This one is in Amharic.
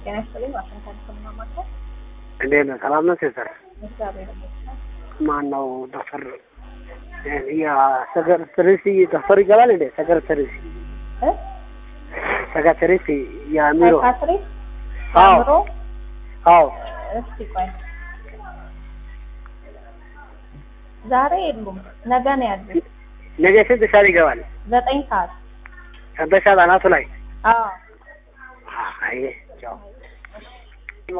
ጤና ይስጥልኝ ዋሽንግተን ከማማከር እንዴት ነው? ሰላም ነው ሲስተር? እግዚአብሔር ይመስገን። ማን ነው ዶክተር ያ ሰከርተሪሲ ዶክተር ይገባል እንዴ? ሰከርተሪሲ ሰከርተሪሲ ያሚሮ ሳይካትሪ አዎ አምሮ አዎ እስቲ ቆይ ዛሬ የሉም ነገ ነው ያሉት። ነገ ስንት ሰዓት ይገባል? 9 ሰዓት ሰንበሻ አናቱ ላይ አዎ አይ ቻው